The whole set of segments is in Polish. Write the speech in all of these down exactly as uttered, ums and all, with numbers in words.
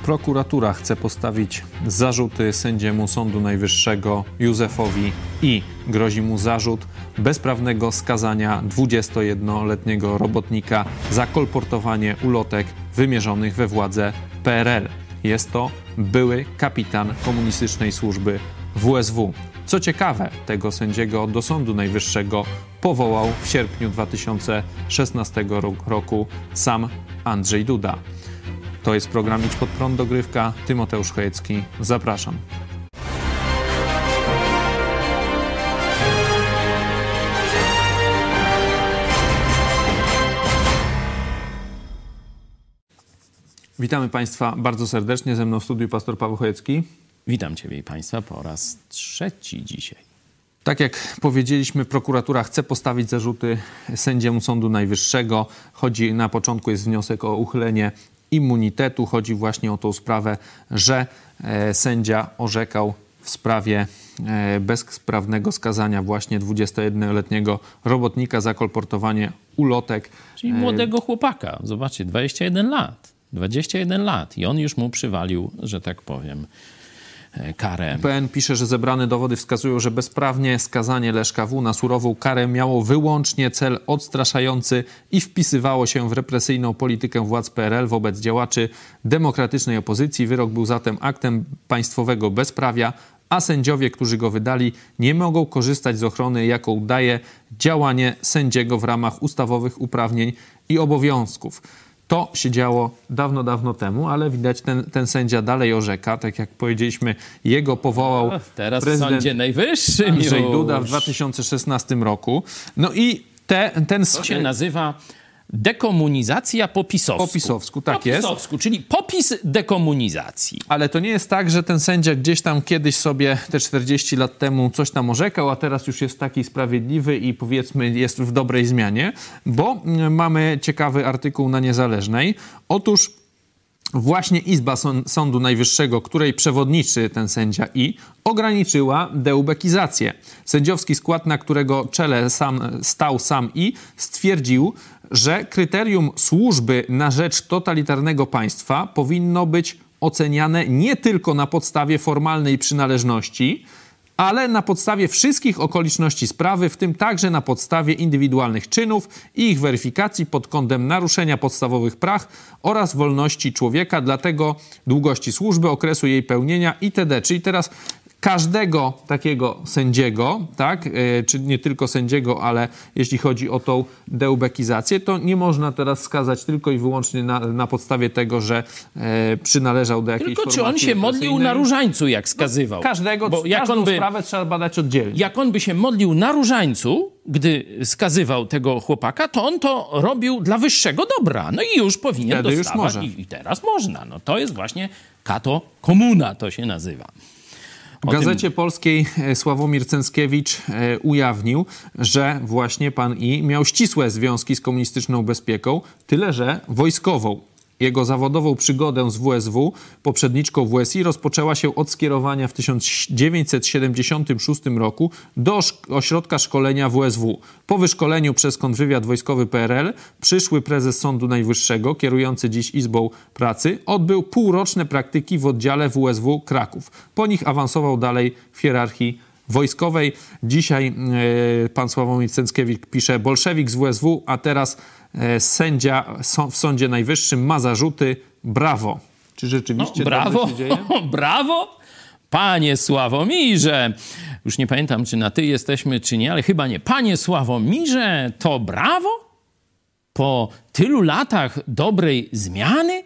Prokuratura chce postawić zarzuty sędziemu Sądu Najwyższego Józefowi I. Grozi mu zarzut bezprawnego skazania dwudziestojednoletniego robotnika za kolportowanie ulotek wymierzonych we władze P R L. Jest to były kapitan komunistycznej służby W S W. Co ciekawe, tego sędziego do Sądu Najwyższego powołał w sierpniu dwa tysiące szesnastego roku sam Andrzej Duda. To jest program Idź Pod Prąd, dogrywka. Tymoteusz Chojecki. Zapraszam. Witamy Państwa bardzo serdecznie. Ze mną w studiu pastor Paweł Chojecki. Witam Ciebie i Państwa po raz trzeci dzisiaj. Tak jak powiedzieliśmy, prokuratura chce postawić zarzuty sędziemu Sądu Najwyższego. Chodzi, na początku jest wniosek o uchylenie immunitetu. Chodzi właśnie o tą sprawę, że e, sędzia orzekał w sprawie e, bezprawnego skazania właśnie dwudziestojednoletniego robotnika za kolportowanie ulotek. Czyli młodego chłopaka. Zobaczcie, dwadzieścia jeden lat. dwadzieścia jeden lat i on już mu przywalił, że tak powiem, karę. P N pisze, że zebrane dowody wskazują, że bezprawnie skazanie Leszka W. na surową karę miało wyłącznie cel odstraszający i wpisywało się w represyjną politykę władz P R L wobec działaczy demokratycznej opozycji. Wyrok był zatem aktem państwowego bezprawia, a sędziowie, którzy go wydali, nie mogą korzystać z ochrony, jaką daje działanie sędziego w ramach ustawowych uprawnień i obowiązków. To się działo dawno, dawno temu, ale widać, ten, ten sędzia dalej orzeka. Tak jak powiedzieliśmy, jego powołał o, teraz prezydent w Sądzie Najwyższym Andrzej już. Duda w dwa tysiące szesnastym roku. No i te, ten... To się nazywa dekomunizacja po pisowsku. Po pisowsku, tak po jest. Po pisowsku, czyli popis dekomunizacji. Ale to nie jest tak, że ten sędzia gdzieś tam kiedyś sobie te czterdzieści lat temu coś tam orzekał, a teraz już jest taki sprawiedliwy i powiedzmy jest w dobrej zmianie, bo mamy ciekawy artykuł na Niezależnej. Otóż właśnie Izba Sądu Najwyższego, której przewodniczy ten sędzia I, ograniczyła deubekizację. Sędziowski skład, na którego czele sam, stał sam I, stwierdził, że kryterium służby na rzecz totalitarnego państwa powinno być oceniane nie tylko na podstawie formalnej przynależności, ale na podstawie wszystkich okoliczności sprawy, w tym także na podstawie indywidualnych czynów i ich weryfikacji pod kątem naruszenia podstawowych praw oraz wolności człowieka, dlatego długości służby, okresu jej pełnienia itd. Czyli teraz każdego takiego sędziego, tak, yy, czy nie tylko sędziego, ale jeśli chodzi o tą deubekizację, to nie można teraz skazać tylko i wyłącznie na, na podstawie tego, że yy, przynależał do jakiejś Tylko formacji czy on się modlił na różańcu, jak skazywał? No, każdego, Bo jak każdą on by, sprawę trzeba badać oddzielnie. Jak on by się modlił na różańcu, gdy skazywał tego chłopaka, to on to robił dla wyższego dobra. No i już powinien Wtedy dostawać. już może. I, I teraz można. No to jest właśnie kato komuna, to się nazywa. W Gazecie Polskiej Sławomir Cęckiewicz e, ujawnił, że właśnie pan I miał ścisłe związki z komunistyczną bezpieką, tyle że wojskową. Jego zawodową przygodę z W S W, poprzedniczką W S I, rozpoczęła się od skierowania w tysiąc dziewięćset siedemdziesiątym szóstym roku do ośrodka szkolenia W S W. Po wyszkoleniu przez kontrwywiad wojskowy P R L przyszły prezes Sądu Najwyższego, kierujący dziś Izbą Pracy, odbył półroczne praktyki w oddziale W S W Kraków. Po nich awansował dalej w hierarchii wojskowej. Dzisiaj e, pan Sławomir Cęckiewicz pisze: bolszewik z W S W, a teraz e, sędzia so, w Sądzie Najwyższym ma zarzuty. Brawo. Czy rzeczywiście no, brawo, dobrze się dzieje? Brawo, panie Sławomirze. Już nie pamiętam, czy na ty jesteśmy, czy nie, ale chyba nie. Panie Sławomirze, to brawo? Po tylu latach dobrej zmiany?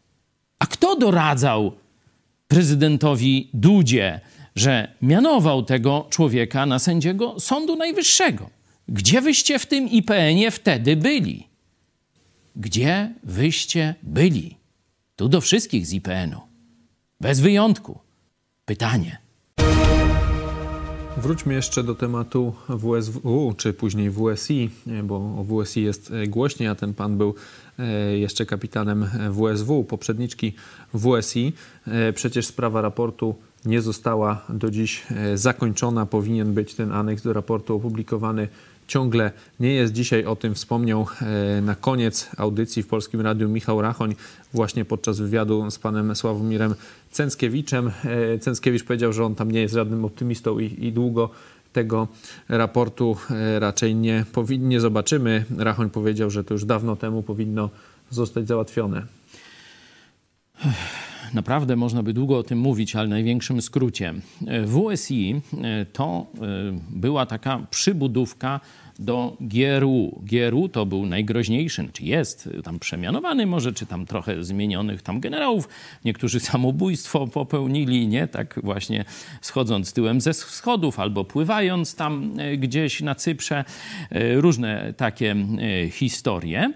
A kto doradzał prezydentowi Dudzie, że mianował tego człowieka na sędziego Sądu Najwyższego? Gdzie wyście w tym I P N-ie wtedy byli? Gdzie wyście byli? Tu do wszystkich z I P N-u. Bez wyjątku. Pytanie. Wróćmy jeszcze do tematu W S W, czy później W S I, bo o W S I jest głośniej, a ten pan był jeszcze kapitanem W S W, poprzedniczki W S I. Przecież sprawa raportu nie została do dziś zakończona. Powinien być ten aneks do raportu opublikowany ciągle nie jest. Dzisiaj o tym wspomniał na koniec audycji w Polskim Radiu Michał Rachoń właśnie podczas wywiadu z panem Sławomirem Cęckiewiczem. Cęckiewicz powiedział, że on tam nie jest żadnym optymistą i, i długo tego raportu raczej nie, nie zobaczymy. Rachoń powiedział, że to już dawno temu powinno zostać załatwione. Naprawdę można by długo o tym mówić, ale w największym skrócie. W S I to była taka przybudówka do G R U. G R U to był najgroźniejszy, czy jest tam przemianowany może, czy tam trochę zmienionych tam generałów. Niektórzy samobójstwo popełnili, nie? Tak właśnie schodząc tyłem ze schodów albo pływając tam gdzieś na Cyprze. Różne takie historie.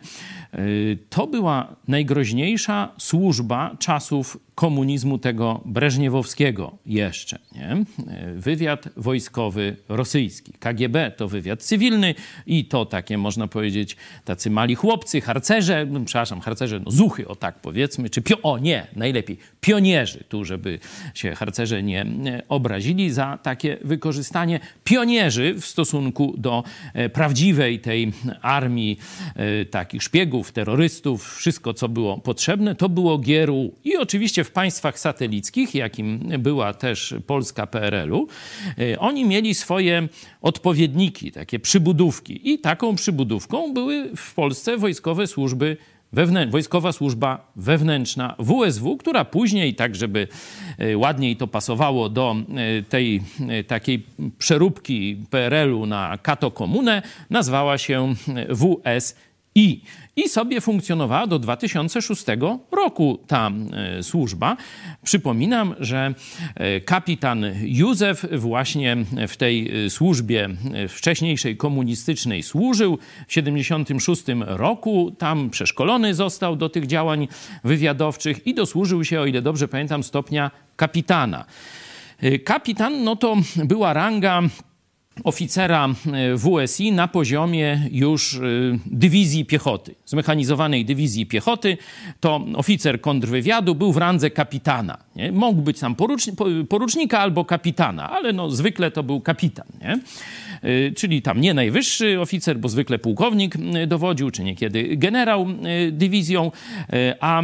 To była najgroźniejsza służba czasów komunizmu tego breżniewowskiego jeszcze. Nie? Wywiad wojskowy rosyjski. K G B to wywiad cywilny i to takie, można powiedzieć, tacy mali chłopcy, harcerze, no, przepraszam, harcerze, no zuchy, o tak powiedzmy, czy pio, o nie, najlepiej, pionierzy, tu żeby się harcerze nie obrazili za takie wykorzystanie. Pionierzy w stosunku do prawdziwej tej armii e, takich szpiegów, terrorystów, wszystko co było potrzebne, to było G R U. I oczywiście w państwach satelickich, jakim była też Polska P R L u, oni mieli swoje odpowiedniki, takie przybudówki. I taką przybudówką były w Polsce wojskowe służby wewnętrzne, wojskowa służba wewnętrzna W S W, która później, tak żeby ładniej to pasowało do tej takiej przeróbki P R L u na katokomunę, nazwała się W S I. I sobie funkcjonowała do dwa tysiące szóstego roku ta e, służba. Przypominam, że e, kapitan Józef właśnie w tej służbie e, wcześniejszej komunistycznej służył. W siedemdziesiątym szóstym roku tam przeszkolony został do tych działań wywiadowczych i dosłużył się, o ile dobrze pamiętam, stopnia kapitana. E, kapitan, no to była ranga oficera W S I na poziomie już dywizji piechoty, zmechanizowanej dywizji piechoty. To oficer kontrwywiadu był w randze kapitana. Nie? Mógł być tam porucz, porucznika albo kapitana, ale no, zwykle to był kapitan. Nie? Czyli tam nie najwyższy oficer, bo zwykle pułkownik dowodził, czy niekiedy generał dywizją, a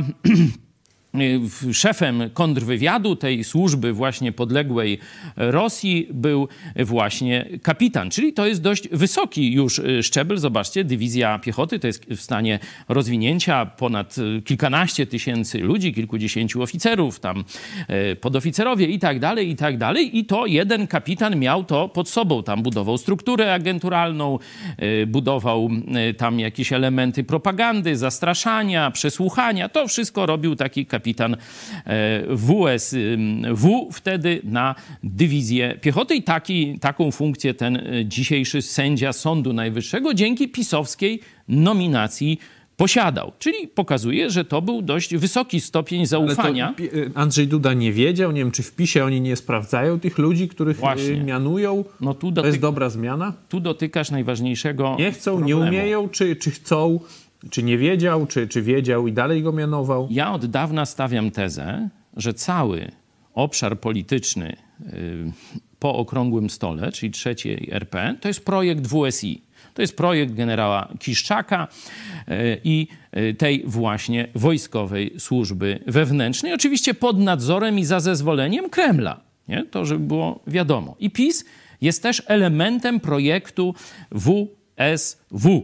szefem kontrwywiadu tej służby właśnie podległej Rosji był właśnie kapitan, czyli to jest dość wysoki już szczebel. Zobaczcie, dywizja piechoty to jest w stanie rozwinięcia ponad kilkanaście tysięcy ludzi, kilkudziesięciu oficerów, tam podoficerowie i tak dalej, i tak dalej. I to jeden kapitan miał to pod sobą. Tam budował strukturę agenturalną, budował tam jakieś elementy propagandy, zastraszania, przesłuchania. To wszystko robił taki kapitan. kapitan W S W wtedy na dywizję piechoty i taki, taką funkcję ten dzisiejszy sędzia Sądu Najwyższego dzięki pisowskiej nominacji posiadał. Czyli pokazuje, że to był dość wysoki stopień zaufania. Ale to Andrzej Duda nie wiedział, nie wiem, czy w PiSie oni nie sprawdzają tych ludzi, których Właśnie. mianują. No tu dotyk- to jest dobra zmiana? Tu dotykasz najważniejszego Nie chcą, problemu. nie umieją, czy, czy chcą? Czy nie wiedział, czy, czy wiedział i dalej go mianował? Ja od dawna stawiam tezę, że cały obszar polityczny yy, po okrągłym stole, czyli trzeciej R P, to jest projekt W S I. To jest projekt generała Kiszczaka yy, i yy, tej właśnie wojskowej służby wewnętrznej. Oczywiście pod nadzorem i za zezwoleniem Kremla. Nie? To, żeby było wiadomo. I PiS jest też elementem projektu W S W.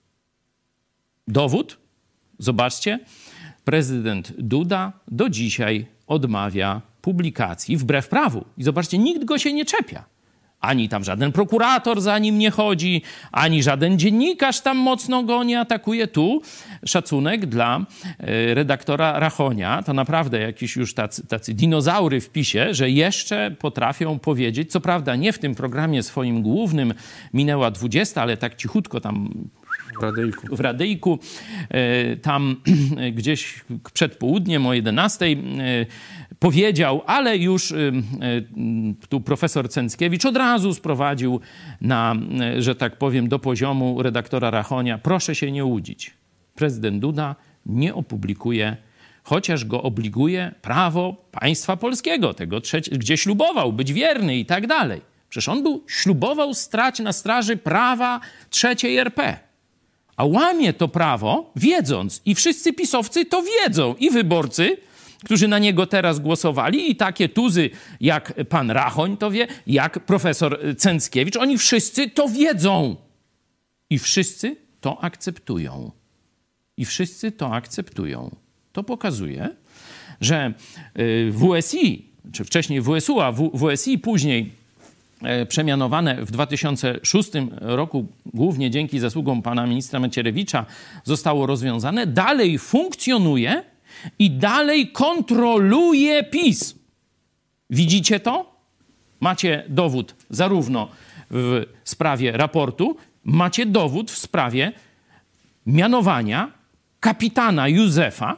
Dowód? Zobaczcie, prezydent Duda do dzisiaj odmawia publikacji wbrew prawu. I zobaczcie, nikt go się nie czepia. Ani tam żaden prokurator za nim nie chodzi, ani żaden dziennikarz tam mocno go nie atakuje. Tu szacunek dla redaktora Rachonia. To naprawdę jakieś już tacy, tacy dinozaury w PiSie, że jeszcze potrafią powiedzieć, co prawda nie w tym programie swoim głównym minęła dwudziesta, ale tak cichutko tam w radyjku, w radyjku tam gdzieś przed południem o jedenastej powiedział, ale już tu profesor Cęckiewicz od razu sprowadził na, że tak powiem, do poziomu redaktora Rachonia. Proszę się nie łudzić. Prezydent Duda nie opublikuje, chociaż go obliguje prawo państwa polskiego, tego trzeci, gdzie ślubował być wierny i tak dalej. Przecież on był, ślubował stać na straży prawa trzeciej R P. A łamie to prawo, wiedząc, i wszyscy pisowcy to wiedzą, i wyborcy, którzy na niego teraz głosowali, i takie tuzy jak pan Rachoń to wie, jak profesor Cęckiewicz, oni wszyscy to wiedzą. I wszyscy to akceptują. I wszyscy to akceptują. To pokazuje, że W S I, czy wcześniej W S U, a W S I później przemianowane w dwa tysiące szóstym roku, głównie dzięki zasługom pana ministra Macierewicza, zostało rozwiązane, dalej funkcjonuje i dalej kontroluje PiS. Widzicie to? Macie dowód zarówno w sprawie raportu, macie dowód w sprawie mianowania kapitana Józefa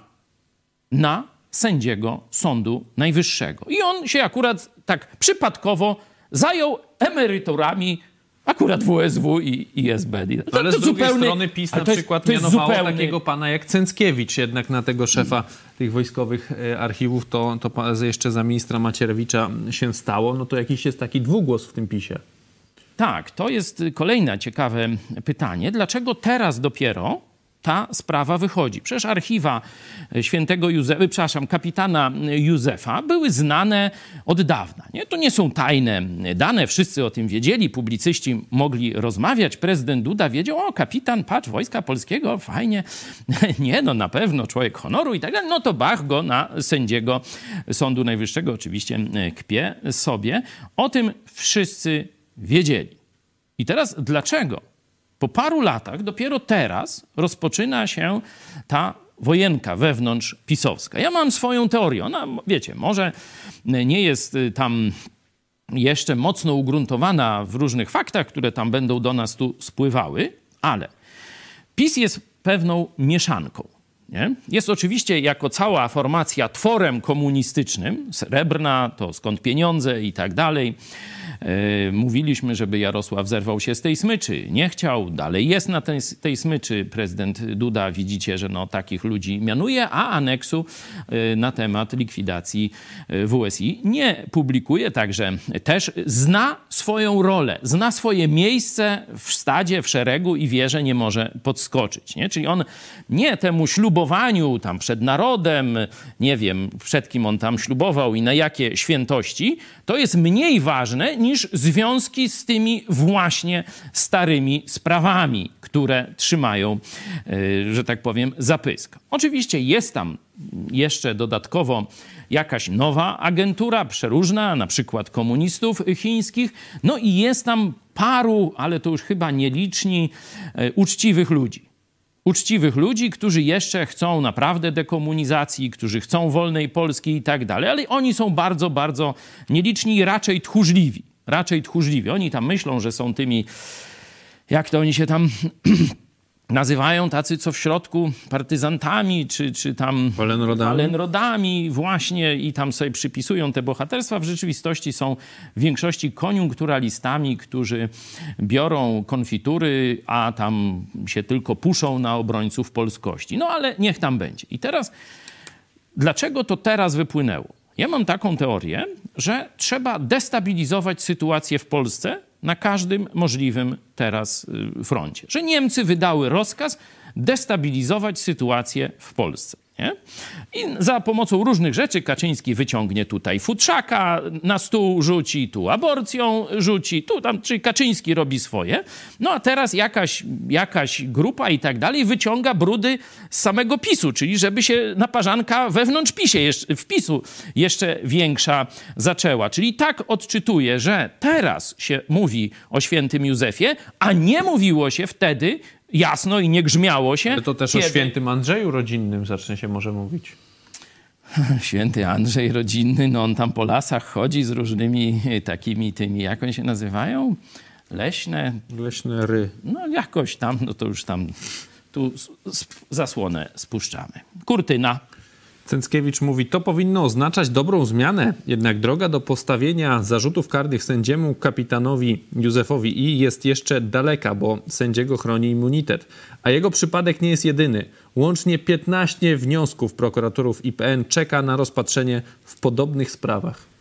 na sędziego Sądu Najwyższego. I on się akurat tak przypadkowo zajął emeryturami akurat W S W i, i S B. To, ale to z drugiej zupełnie, strony PiS na przykład jest, mianowało zupełnie... takiego pana jak Cęckiewicz jednak na tego szefa tych wojskowych archiwów, to, to jeszcze za ministra Macierewicza się stało. No to jakiś jest taki dwugłos w tym PiSie. Tak, to jest kolejne ciekawe pytanie. Dlaczego teraz dopiero ta sprawa wychodzi? Przecież archiwa świętego Józefa, przepraszam, kapitana Józefa były znane od dawna. Nie? To nie są tajne dane, wszyscy o tym wiedzieli, publicyści mogli rozmawiać, prezydent Duda wiedział, o kapitan, patrz, Wojska Polskiego, fajnie, nie, no na pewno człowiek honoru i tak dalej, no to bach go na sędziego Sądu Najwyższego, oczywiście kpie sobie. O tym wszyscy wiedzieli. I teraz dlaczego? Po paru latach, dopiero teraz rozpoczyna się ta wojenka wewnątrz pisowska. Ja mam swoją teorię. Ona, wiecie, może nie jest tam jeszcze mocno ugruntowana w różnych faktach, które tam będą do nas tu spływały, ale PiS jest pewną mieszanką. Nie? Jest oczywiście jako cała formacja tworem komunistycznym, Srebrna, to skąd pieniądze i tak dalej. Yy, mówiliśmy, żeby Jarosław zerwał się z tej smyczy. Nie chciał, dalej jest na tej, tej smyczy. Prezydent Duda, widzicie, że no, takich ludzi mianuje, a aneksu yy, na temat likwidacji yy, W S I nie publikuje, także też zna swoją rolę, zna swoje miejsce w stadzie, w szeregu i wie, że nie może podskoczyć. Nie? Czyli on nie temu ślubowaniu tam przed narodem, nie wiem, przed kim on tam ślubował i na jakie świętości, to jest mniej ważne niż związki z tymi właśnie starymi sprawami, które trzymają, że tak powiem, za pysk. Oczywiście jest tam jeszcze dodatkowo jakaś nowa agentura, przeróżna, na przykład komunistów chińskich, no i jest tam paru, ale to już chyba nieliczni, uczciwych ludzi. Uczciwych ludzi, którzy jeszcze chcą naprawdę dekomunizacji, którzy chcą wolnej Polski i tak dalej, ale oni są bardzo, bardzo nieliczni i raczej tchórzliwi. Raczej tchórzliwi. Oni tam myślą, że są tymi, jak to oni się tam nazywają, tacy co w środku partyzantami, czy, czy tam walenrodami. walenrodami właśnie i tam sobie przypisują te bohaterstwa. W rzeczywistości są w większości koniunkturalistami, którzy biorą konfitury, a tam się tylko puszą na obrońców polskości. No ale niech tam będzie. I teraz, dlaczego to teraz wypłynęło? Ja mam taką teorię, że trzeba destabilizować sytuację w Polsce na każdym możliwym teraz froncie. Że Niemcy wydały rozkaz destabilizować sytuację w Polsce. Nie? I za pomocą różnych rzeczy Kaczyński wyciągnie tutaj futrzaka na stół, rzuci, tu aborcją rzuci, tu tam, czyli Kaczyński robi swoje. No a teraz jakaś, jakaś grupa i tak dalej wyciąga brudy z samego PiSu, czyli żeby się naparzanka wewnątrz PiSie, jeszcze, w PiSu jeszcze większa zaczęła. Czyli tak odczytuję, że teraz się mówi o świętym Józefie, a nie mówiło się wtedy jasno i nie grzmiało się. Ale to też kiedy... o świętym Andrzeju rodzinnym zacznie się może mówić. Święty Andrzej rodzinny, no on tam po lasach chodzi z różnymi takimi tymi, jak oni się nazywają? Leśne. Leśne ry. No jakoś tam, no to już tam tu zasłonę spuszczamy. Kurtyna. Cęckiewicz mówi, to powinno oznaczać dobrą zmianę, jednak droga do postawienia zarzutów karnych sędziemu kapitanowi Józefowi I jest jeszcze daleka, bo sędziego chroni immunitet. A jego przypadek nie jest jedyny. Łącznie piętnaście wniosków prokuratorów I P N czeka na rozpatrzenie w podobnych sprawach.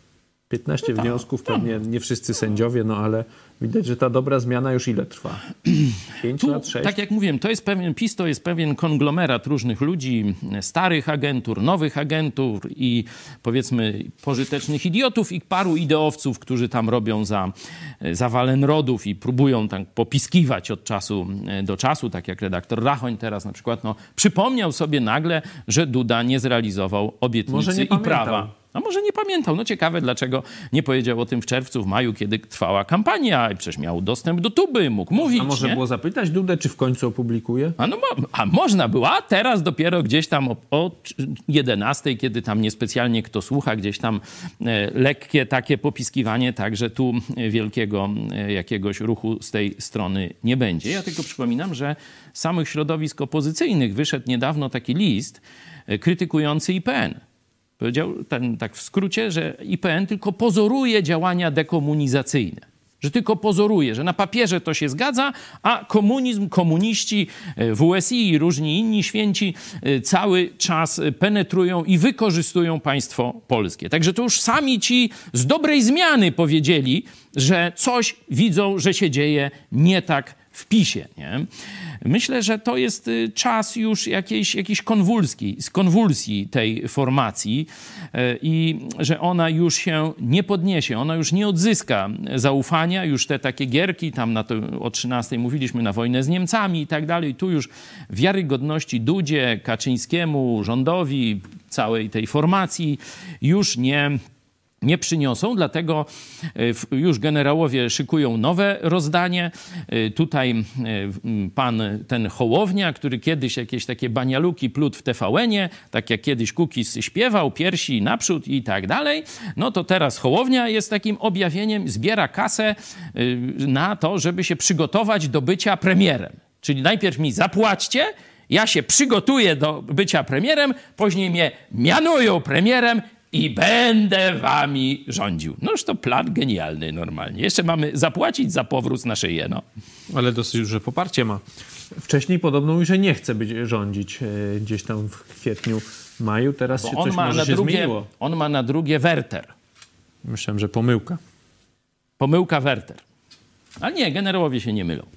piętnaście no wniosków, tak, pewnie nie wszyscy sędziowie, no ale widać, że ta dobra zmiana już ile trwa? Pięć tu, lat, sześć? Tak jak mówiłem, to jest pewien, PiS to jest pewien konglomerat różnych ludzi, starych agentur, nowych agentur i powiedzmy pożytecznych idiotów i paru ideowców, którzy tam robią za, za walenrodów i próbują tak popiskiwać od czasu do czasu, tak jak redaktor Rachoń teraz na przykład, no, przypomniał sobie nagle, że Duda nie zrealizował obietnicy i prawa. A może nie pamiętał. No ciekawe, dlaczego nie powiedział o tym w czerwcu, w maju, kiedy trwała kampania i przecież miał dostęp do tuby, mógł mówić. A może nie? było zapytać Dudę, czy w końcu opublikuje? A, no, a można było, a teraz dopiero gdzieś tam o, o jedenastej, kiedy tam niespecjalnie kto słucha, gdzieś tam e, lekkie takie popiskiwanie, tak, że tu wielkiego e, jakiegoś ruchu z tej strony nie będzie. Ja tylko przypominam, że z samych środowisk opozycyjnych wyszedł niedawno taki list e, krytykujący I P N. Powiedział ten, tak w skrócie, że I P N tylko pozoruje działania dekomunizacyjne. Że tylko pozoruje, że na papierze to się zgadza, a komunizm, komuniści, W S I i różni inni święci cały czas penetrują i wykorzystują państwo polskie. Także to już sami ci z dobrej zmiany powiedzieli, że coś widzą, że się dzieje nie tak w PiSie. Nie? Myślę, że to jest czas już jakiejś, jakiejś konwulsji, konwulsji tej formacji i że ona już się nie podniesie, ona już nie odzyska zaufania, już te takie gierki, tam na to o trzynastej mówiliśmy, na wojnę z Niemcami i tak dalej, tu już wiarygodności Dudzie, Kaczyńskiemu, rządowi, całej tej formacji już nie nie przyniosą, dlatego już generałowie szykują nowe rozdanie. Tutaj pan ten Hołownia, który kiedyś jakieś takie banialuki plótł w T V N-ie, tak jak kiedyś Kukiz śpiewał, piersi naprzód i tak dalej, no to teraz Hołownia jest takim objawieniem, zbiera kasę na to, żeby się przygotować do bycia premierem. Czyli najpierw mi zapłaćcie, ja się przygotuję do bycia premierem, później mnie mianują premierem i będę wami rządził. Noż to plan genialny normalnie. Jeszcze mamy zapłacić za powrót na szyję, no. Ale dosyć duże poparcie ma. Wcześniej podobno mówi, że nie chce być rządzić e, gdzieś tam w kwietniu, maju. Teraz Bo się coś może się drugie, zmieniło. On ma na drugie Werter. Myślałem, że pomyłka. Pomyłka Werter. Ale nie, generałowie się nie mylą.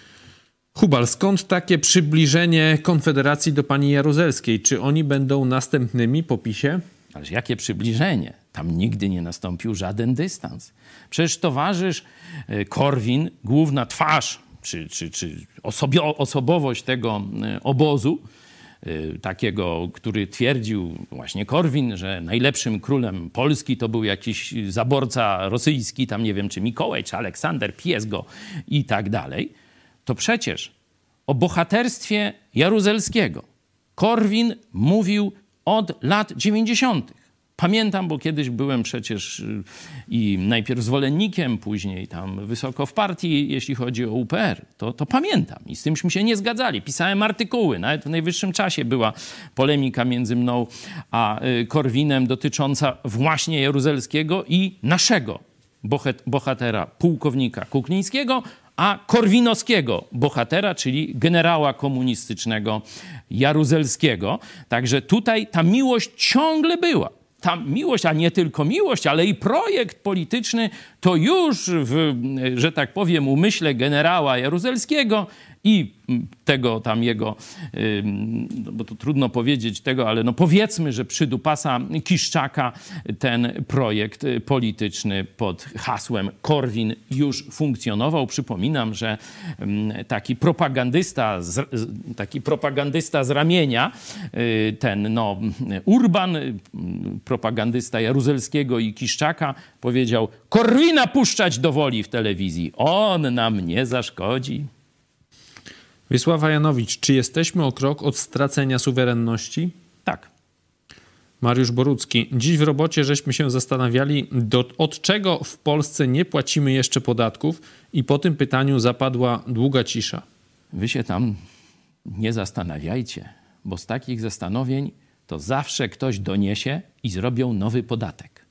Hubal, skąd takie przybliżenie Konfederacji do pani Jaruzelskiej? Czy oni będą następnymi po PiSie? Ależ jakie przybliżenie? Tam nigdy nie nastąpił żaden dystans. Przecież towarzysz Korwin, główna twarz czy, czy, czy osobio, osobowość tego obozu, takiego, który twierdził właśnie Korwin, że najlepszym królem Polski to był jakiś zaborca rosyjski, tam nie wiem czy Mikołaj, czy Aleksander, pies go i tak dalej, to przecież o bohaterstwie Jaruzelskiego Korwin mówił od lat dziewięćdziesiątych. Pamiętam, bo kiedyś byłem przecież i najpierw zwolennikiem, później tam wysoko w partii, jeśli chodzi o U P R. To, to pamiętam i z tymśmy się nie zgadzali. Pisałem artykuły, nawet w najwyższym czasie była polemika między mną a Korwinem dotycząca właśnie Jaruzelskiego i naszego bohatera, pułkownika Kuklińskiego, a korwinowskiego bohatera, czyli generała komunistycznego Jaruzelskiego. Także tutaj ta miłość ciągle była. Ta miłość, a nie tylko miłość, ale i projekt polityczny, to już w, że tak powiem, umyśle generała Jaruzelskiego i tego tam jego, bo to trudno powiedzieć tego, ale no powiedzmy, że przydupasa Kiszczaka ten projekt polityczny pod hasłem Korwin już funkcjonował. Przypominam, że taki propagandysta z, taki propagandysta z ramienia, ten no Urban, propagandysta Jaruzelskiego i Kiszczaka powiedział: Korwina puszczać do woli w telewizji, on nam nie zaszkodzi. Wiesława Janowicz, czy jesteśmy o krok od stracenia suwerenności? Tak. Mariusz Borucki, dziś w robocie żeśmy się zastanawiali, do, od czego w Polsce nie płacimy jeszcze podatków i po tym pytaniu zapadła długa cisza. Wy się tam nie zastanawiajcie, bo z takich zastanowień to zawsze ktoś doniesie i zrobią nowy podatek.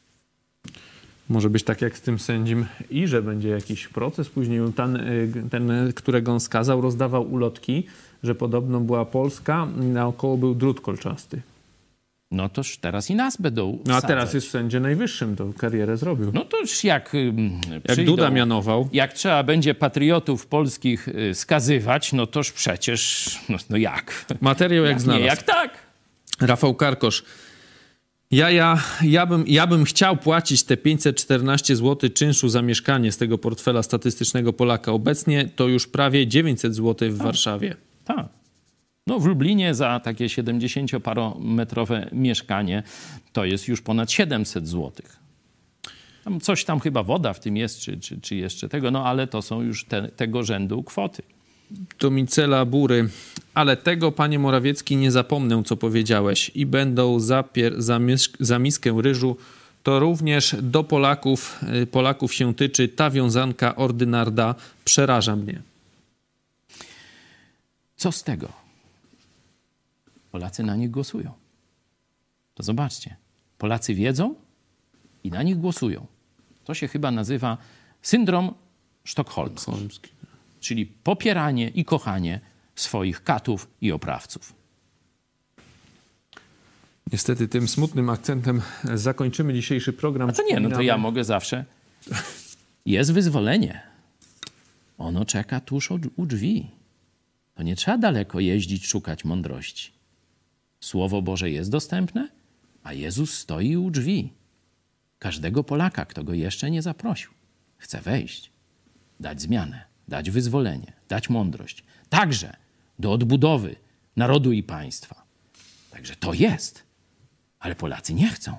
Może być tak jak z tym sędzim i że będzie jakiś proces później. Ten, ten, którego on skazał, rozdawał ulotki, że podobno była Polska, naokoło był drut kolczasty. no toż teraz i nas będą No a wsadzać. teraz jest w sędzie najwyższym, to karierę zrobił. No to już jak Jak przyjdą, Duda mianował. Jak trzeba będzie patriotów polskich y, skazywać, no toż przecież, no, no jak? Materiał jak, jak znalazł. Nie, jak tak? Rafał Karkosz. Ja, ja, ja, bym, ja bym chciał płacić te pięćset czternaście złotych czynszu za mieszkanie z tego portfela statystycznego Polaka. Obecnie to już prawie dziewięćset złotych w tak. Warszawie. Tak. No w Lublinie za takie siedemdziesięcioparometrowe mieszkanie to jest już ponad siedemset złotych. Tam coś tam chyba woda w tym jest, czy, czy, czy jeszcze tego, no ale to są już te, tego rzędu kwoty. To Micela Bury. Ale tego, panie Morawiecki, nie zapomnę, co powiedziałeś. I będą za, pier- za, miesz- za miskę ryżu. To również do Polaków, Polaków się tyczy. Ta wiązanka ordynarda przeraża mnie. Co z tego? Polacy na nich głosują. To zobaczcie. Polacy wiedzą i na nich głosują. To się chyba nazywa syndrom sztokholmski. Polski. Czyli popieranie i kochanie swoich katów i oprawców. Niestety tym smutnym akcentem zakończymy dzisiejszy program. A to nie, no to ja mogę zawsze. Jest wyzwolenie. Ono czeka tuż u drzwi. To nie trzeba daleko jeździć, szukać mądrości. Słowo Boże jest dostępne, a Jezus stoi u drzwi. Każdego Polaka, kto go jeszcze nie zaprosił, chce wejść, dać zmianę, dać wyzwolenie, dać mądrość. Także do odbudowy narodu i państwa. Także to jest. Ale Polacy nie chcą.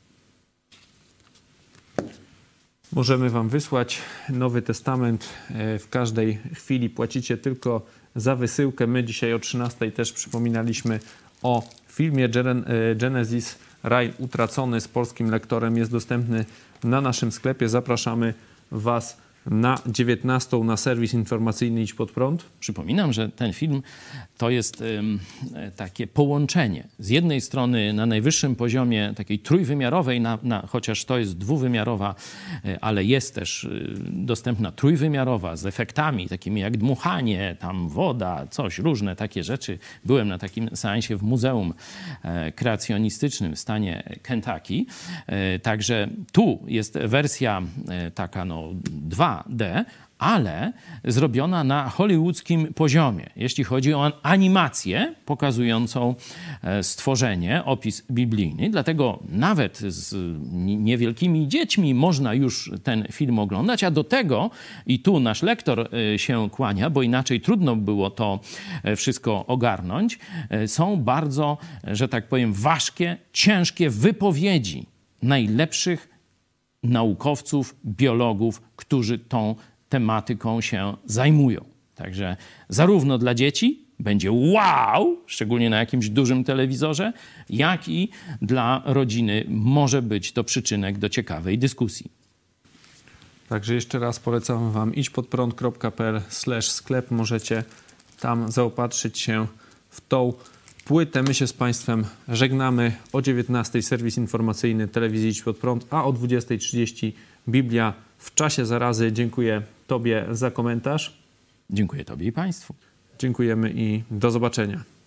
Możemy wam wysłać Nowy Testament w każdej chwili. Płacicie tylko za wysyłkę. My dzisiaj o trzynastej też przypominaliśmy o filmie Genesis Raj Utracony z polskim lektorem. Jest dostępny na naszym sklepie. Zapraszamy was na dziewiętnastą na serwis informacyjny Idź Pod Prąd. Przypominam, że ten film to jest ym, takie połączenie. Z jednej strony na najwyższym poziomie takiej trójwymiarowej, na, na, chociaż to jest dwuwymiarowa, y, ale jest też y, dostępna trójwymiarowa z efektami takimi jak dmuchanie, tam woda, coś, różne takie rzeczy. Byłem na takim seansie w Muzeum e, Kreacjonistycznym w stanie Kentucky. E, także tu jest wersja e, taka no dwa D, ale zrobiona na hollywoodzkim poziomie. Jeśli chodzi o animację pokazującą stworzenie, opis biblijny. Dlatego nawet z niewielkimi dziećmi można już ten film oglądać, a do tego, i tu nasz lektor się kłania, bo inaczej trudno było to wszystko ogarnąć, są bardzo, że tak powiem, ważkie, ciężkie wypowiedzi najlepszych naukowców, biologów, którzy tą tematyką się zajmują. Także zarówno dla dzieci będzie wow, szczególnie na jakimś dużym telewizorze, jak i dla rodziny może być to przyczynek do ciekawej dyskusji. Także jeszcze raz polecam wam idźpodprąd kropka p l slash sklep. Możecie tam zaopatrzyć się w tą płytę. My się z państwem żegnamy. O dziewiętnastej serwis informacyjny telewizji Idź Pod Prąd, a o dwudziestej trzydzieści Biblia w czasie zarazy. Dziękuję tobie za komentarz. Dziękuję tobie i państwu. Dziękujemy i do zobaczenia.